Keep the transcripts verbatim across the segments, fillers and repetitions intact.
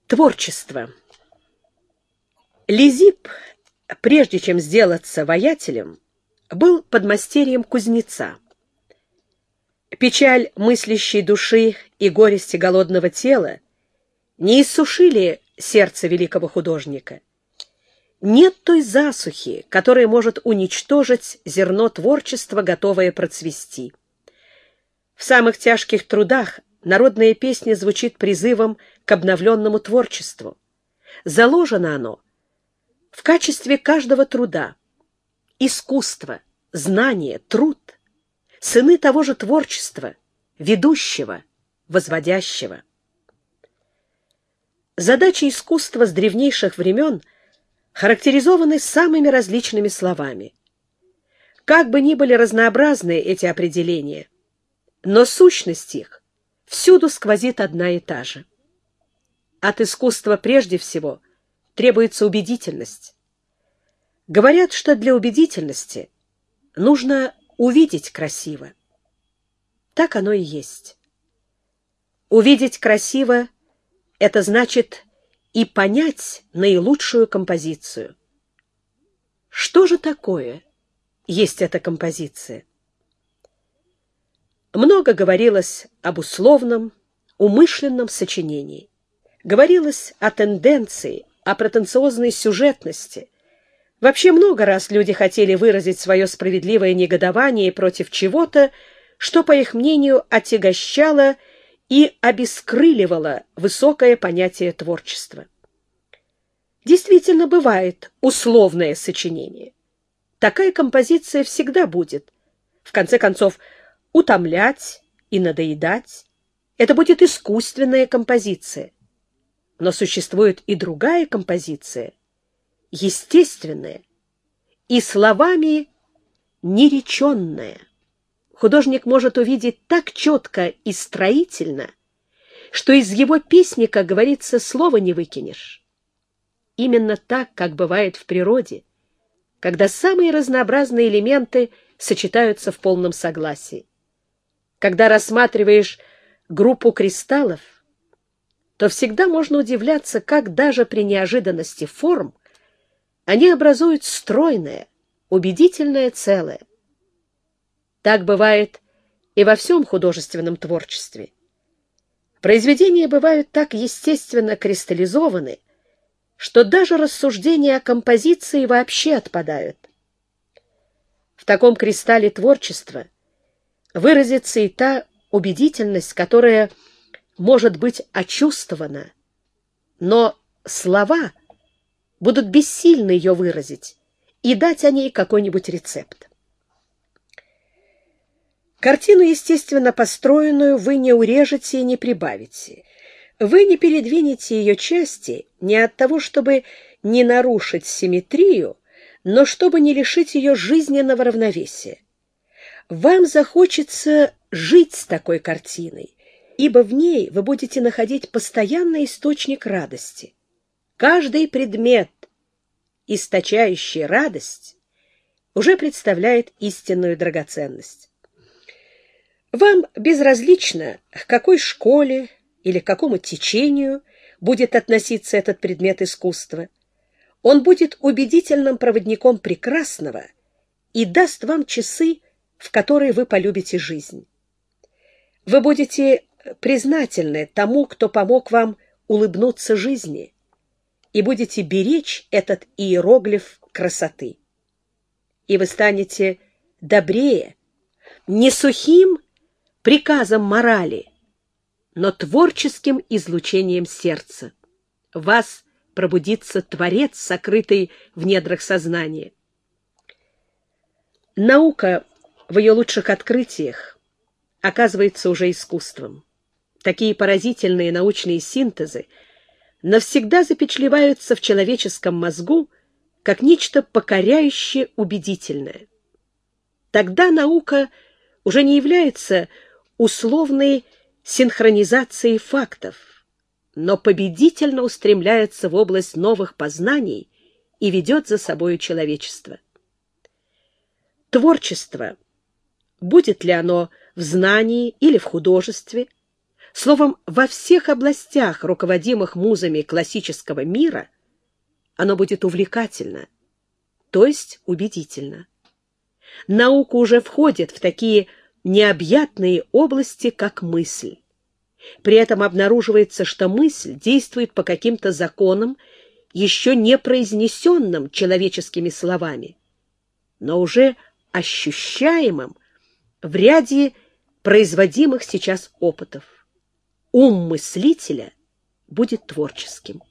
Творчество. Лизип, прежде чем сделаться ваятелем, был подмастерьем кузнеца. Печаль мыслящей души и горести голодного тела не иссушили сердце великого художника. Нет той засухи, которая может уничтожить зерно творчества, готовое процвести. В самых тяжких трудах народная песня звучит призывом к обновленному творчеству. Заложено оно в качестве каждого труда. Искусство, знание, труд — сыны того же творчества, ведущего, возводящего. Задачи искусства с древнейших времен характеризованы самыми различными словами. Как бы ни были разнообразны эти определения, но сущность их всюду сквозит одна и та же. От искусства прежде всего требуется убедительность. Говорят, что для убедительности нужно увидеть красиво. Так оно и есть. Увидеть красиво — это значит и понять наилучшую композицию. Что же такое есть эта композиция? Много говорилось об условном, умышленном сочинении. Говорилось о тенденции, о претенциозной сюжетности. Вообще много раз люди хотели выразить свое справедливое негодование против чего-то, что, по их мнению, отягощало и обескрыливало высокое понятие творчества. Действительно, бывает условное сочинение. Такая композиция всегда будет. В конце концов, утомлять и надоедать — это будет искусственная композиция. Но существует и другая композиция, естественная и словами нереченная. Художник может увидеть так четко и строительно, что из его песни, как говорится, слова не выкинешь. Именно так, как бывает в природе, когда самые разнообразные элементы сочетаются в полном согласии. Когда рассматриваешь группу кристаллов, то всегда можно удивляться, как даже при неожиданности форм они образуют стройное, убедительное целое. Так бывает и во всем художественном творчестве. Произведения бывают так естественно кристаллизованы, что даже рассуждения о композиции вообще отпадают. В таком кристалле творчества выразится и та убедительность, которая может быть очувствована, но слова будут бессильны ее выразить и дать о ней какой-нибудь рецепт. Картину, естественно, построенную, вы не урежете и не прибавите. Вы не передвинете ее части не от того, чтобы не нарушить симметрию, но чтобы не лишить ее жизненного равновесия. Вам захочется жить с такой картиной, ибо в ней вы будете находить постоянный источник радости. Каждый предмет, источающий радость, уже представляет истинную драгоценность. Вам безразлично, к какой школе или к какому течению будет относиться этот предмет искусства. Он будет убедительным проводником прекрасного и даст вам часы, в которые вы полюбите жизнь. Вы будете признательны тому, кто помог вам улыбнуться жизни, и будете беречь этот иероглиф красоты. И вы станете добрее, не сухим приказом морали, но творческим излучением сердца. В вас пробудится творец, сокрытый в недрах сознания. Наука в ее лучших открытиях оказывается уже искусством. Такие поразительные научные синтезы навсегда запечатлеваются в человеческом мозгу как нечто покоряющее убедительное. Тогда наука уже не является условной синхронизацией фактов, но победительно устремляется в область новых познаний и ведет за собою человечество. Творчество, будет ли оно в знании или в художестве, Словом, во всех областях, руководимых музами классического мира, оно будет увлекательно, то есть убедительно. Наука уже входит в такие необъятные области, как мысль. При этом обнаруживается, что мысль действует по каким-то законам, еще не произнесенным человеческими словами, но уже ощущаемым в ряде производимых сейчас опытов. Ум мыслителя будет творческим.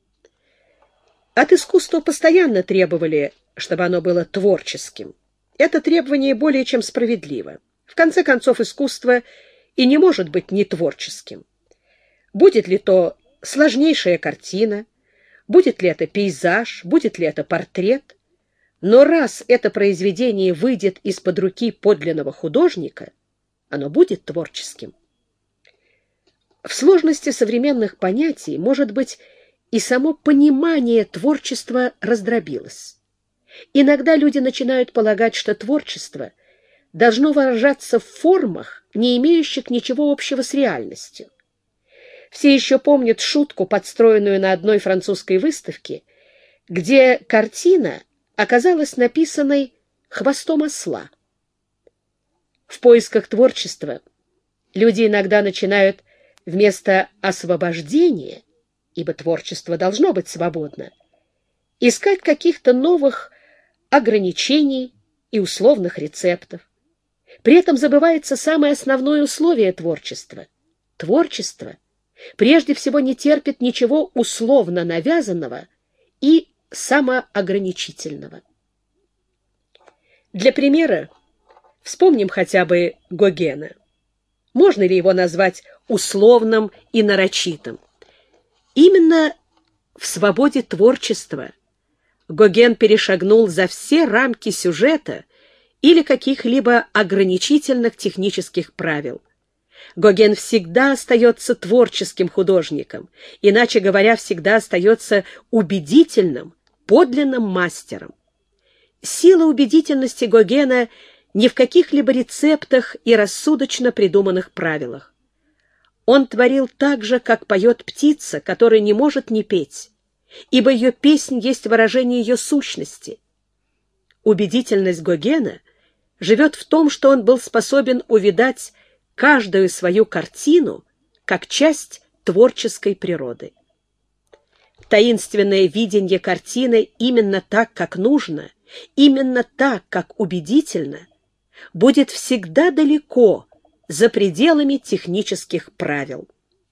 От искусства постоянно требовали, чтобы оно было творческим. Это требование более чем справедливо. В конце концов, искусство и не может быть нетворческим. Будет ли то сложнейшая картина, будет ли это пейзаж, будет ли это портрет, но раз это произведение выйдет из-под руки подлинного художника, оно будет творческим. В сложности современных понятий, может быть, и само понимание творчества раздробилось. Иногда люди начинают полагать, что творчество должно выражаться в формах, не имеющих ничего общего с реальностью. Все еще помнят шутку, подстроенную на одной французской выставке, где картина оказалась написанной хвостом осла. В поисках творчества люди иногда начинают вместо освобождения, ибо творчество должно быть свободно, искать каких-то новых ограничений и условных рецептов. При этом забывается самое основное условие творчества. Творчество прежде всего не терпит ничего условно навязанного и самоограничительного. Для примера вспомним хотя бы Гогена. Можно ли его назвать условным и нарочитым? Именно в свободе творчества Гоген перешагнул за все рамки сюжета или каких-либо ограничительных технических правил. Гоген всегда остается творческим художником, иначе говоря, всегда остается убедительным, подлинным мастером. Сила убедительности Гогена не в каких-либо рецептах и рассудочно придуманных правилах. Он творил так же, как поет птица, которая не может не петь, ибо ее песнь есть выражение ее сущности. Убедительность Гогена живет в том, что он был способен увидать каждую свою картину как часть творческой природы. Таинственное видение картины именно так, как нужно, именно так, как убедительно, будет всегда далеко за пределами технических правил.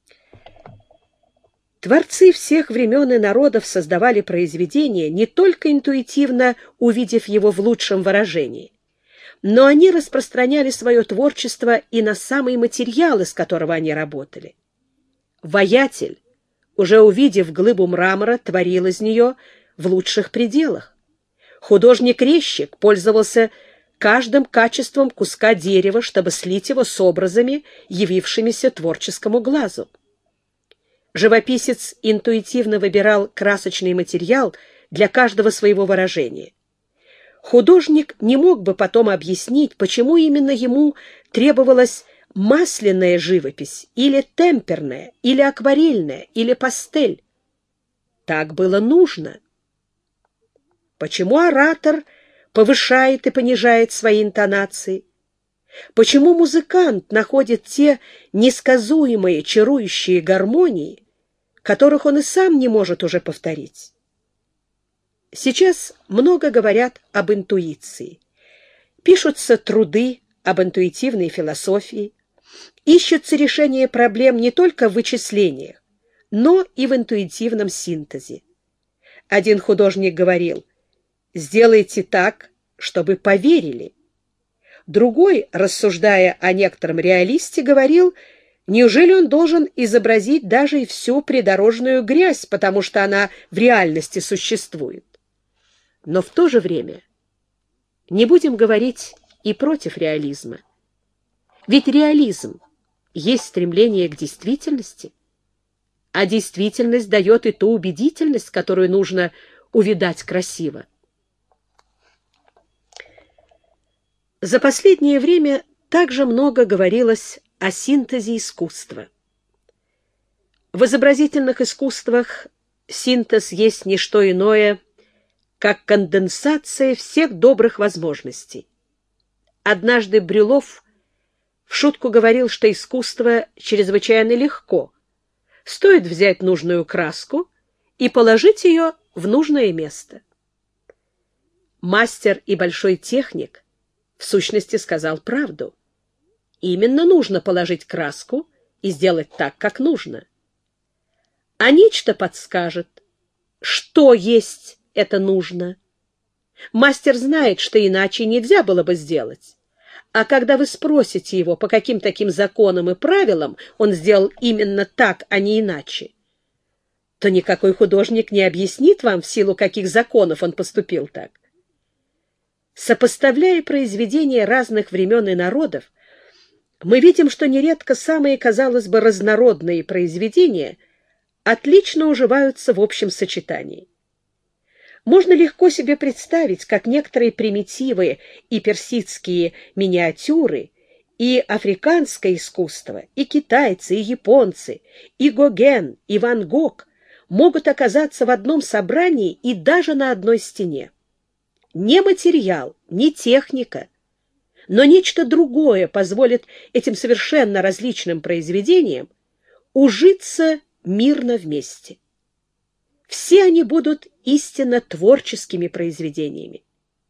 Творцы всех времен и народов создавали произведения, не только интуитивно увидев его в лучшем выражении, но они распространяли свое творчество и на самый материал, из которого они работали. Ваятель, уже увидев глыбу мрамора, творил из нее в лучших пределах. Художник-резчик пользовался каждым качеством куска дерева, чтобы слить его с образами, явившимися творческому глазу. Живописец интуитивно выбирал красочный материал для каждого своего выражения. Художник не мог бы потом объяснить, почему именно ему требовалась масляная живопись, или темперная, или акварельная, или пастель. Так было нужно. Почему оратор повышает и понижает свои интонации? Почему музыкант находит те несказуемые, чарующие гармонии, которых он и сам не может уже повторить? Сейчас много говорят об интуиции. Пишутся труды об интуитивной философии, ищутся решения проблем не только в вычислениях, но и в интуитивном синтезе. Один художник говорил: «Сделайте так, чтобы поверили». Другой, рассуждая о некотором реалисте, говорил: «Неужели он должен изобразить даже и всю придорожную грязь, потому что она в реальности существует?» Но в то же время не будем говорить и против реализма. Ведь реализм есть стремление к действительности, а действительность дает и ту убедительность, которую нужно увидать красиво. За последнее время также много говорилось о синтезе искусства. В изобразительных искусствах синтез есть не что иное, как конденсация всех добрых возможностей. Однажды Брюлов в шутку говорил, что искусство чрезвычайно легко. Стоит взять нужную краску и положить ее в нужное место. Мастер и большой техник в сущности сказал правду. Именно нужно положить краску и сделать так, как нужно. А нечто подскажет, что есть это нужно. Мастер знает, что иначе нельзя было бы сделать. А когда вы спросите его, по каким таким законам и правилам он сделал именно так, а не иначе, то никакой художник не объяснит вам, в силу каких законов он поступил так. Сопоставляя произведения разных времен и народов, мы видим, что нередко самые, казалось бы, разнородные произведения отлично уживаются в общем сочетании. Можно легко себе представить, как некоторые примитивы и персидские миниатюры, и африканское искусство, и китайцы, и японцы, и Гоген, и Ван Гог могут оказаться в одном собрании и даже на одной стене. Не материал, не техника, но нечто другое позволит этим совершенно различным произведениям ужиться мирно вместе. Все они будут истинно творческими произведениями.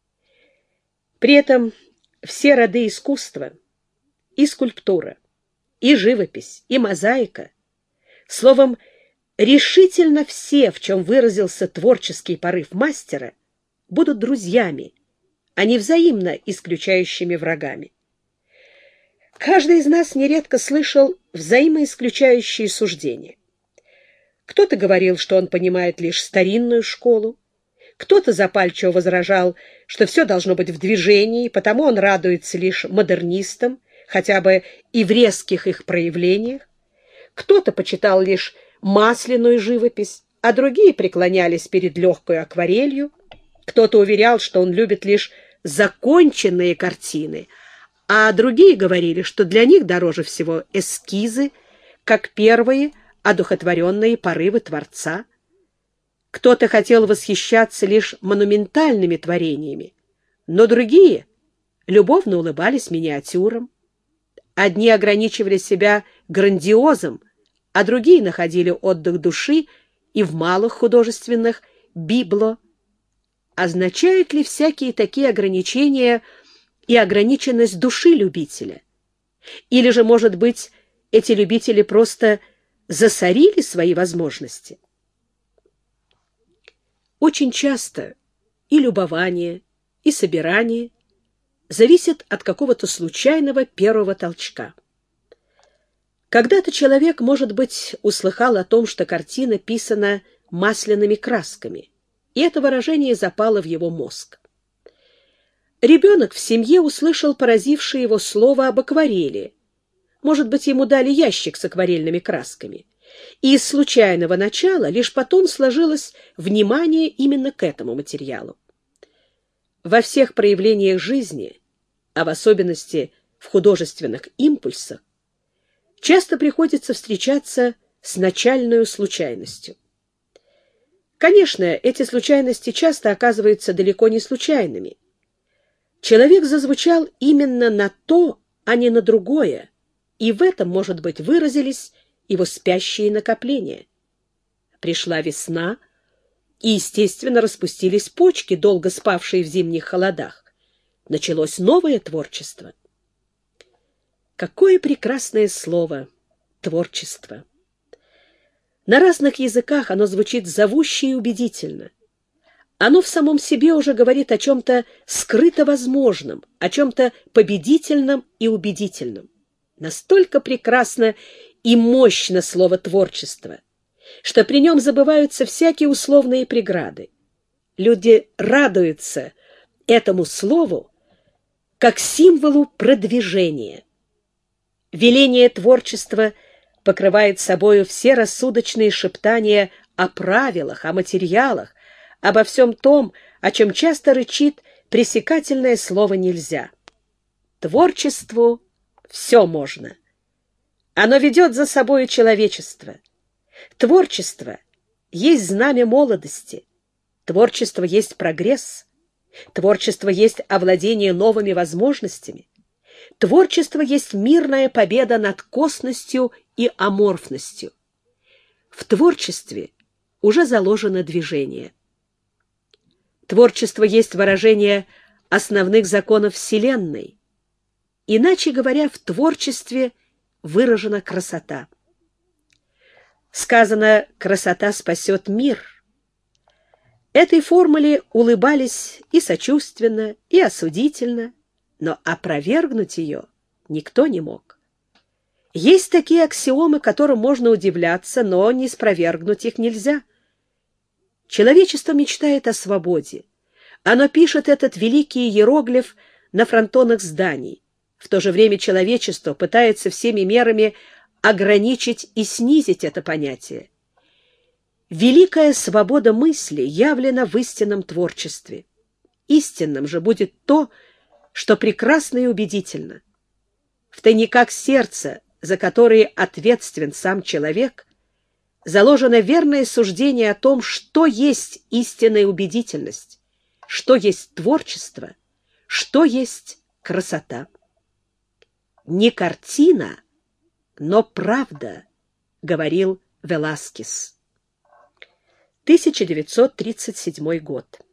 При этом все роды искусства, и скульптура, и живопись, и мозаика, словом, решительно все, в чем выразился творческий порыв мастера, будут друзьями, а не взаимно исключающими врагами. Каждый из нас нередко слышал взаимоисключающие суждения. Кто-то говорил, что он понимает лишь старинную школу, кто-то запальчиво возражал, что все должно быть в движении, потому он радуется лишь модернистам, хотя бы и в резких их проявлениях, кто-то почитал лишь масляную живопись, а другие преклонялись перед легкой акварелью, кто-то уверял, что он любит лишь законченные картины, а другие говорили, что для них дороже всего эскизы, как первые одухотворенные порывы Творца. Кто-то хотел восхищаться лишь монументальными творениями, но другие любовно улыбались миниатюрам. Одни ограничивали себя грандиозом, а другие находили отдых души и в малых художественных библо. Означают ли всякие такие ограничения и ограниченность души любителя? Или же, может быть, эти любители просто засорили свои возможности? Очень часто и любование, и собирание зависят от какого-то случайного первого толчка. Когда-то человек, может быть, услыхал о том, что картина писана масляными красками, и это выражение запало в его мозг. Ребенок в семье услышал поразившее его слово об акварели. Может быть, ему дали ящик с акварельными красками. И из случайного начала лишь потом сложилось внимание именно к этому материалу. Во всех проявлениях жизни, а в особенности в художественных импульсах, часто приходится встречаться с начальной случайностью. Конечно, эти случайности часто оказываются далеко не случайными. Человек зазвучал именно на то, а не на другое, и в этом, может быть, выразились его спящие накопления. Пришла весна, и, естественно, распустились почки, долго спавшие в зимних холодах. Началось новое творчество. Какое прекрасное слово — творчество! На разных языках оно звучит зовуще и убедительно. Оно в самом себе уже говорит о чем-то скрыто возможном, о чем-то победительном и убедительном. Настолько прекрасно и мощно слово «творчество», что при нем забываются всякие условные преграды. Люди радуются этому слову как символу продвижения. Веление творчества покрывает собою все рассудочные шептания о правилах, о материалах, обо всем том, о чем часто рычит пресекательное слово «нельзя». Творчеству все можно. Оно ведет за собою человечество. Творчество есть знамя молодости, творчество есть прогресс, творчество есть овладение новыми возможностями, творчество есть мирная победа над косностью и аморфностью. В творчестве уже заложено движение. Творчество есть выражение основных законов Вселенной. Иначе говоря, в творчестве выражена красота. Сказано «красота спасет мир». Этой формуле улыбались и сочувственно, и осудительно, но опровергнуть ее никто не мог. Есть такие аксиомы, которым можно удивляться, но не спровергнуть их нельзя. Человечество мечтает о свободе. Оно пишет этот великий иероглиф на фронтонах зданий. В то же время человечество пытается всеми мерами ограничить и снизить это понятие. Великая свобода мысли явлена в истинном творчестве. Истинным же будет то, что прекрасно и убедительно. В тайниках сердца, за которые ответственен сам человек, заложено верное суждение о том, что есть истинная убедительность, что есть творчество, что есть красота. Не картина, но правда, говорил Веласкес. тысяча девятьсот тридцать седьмой год.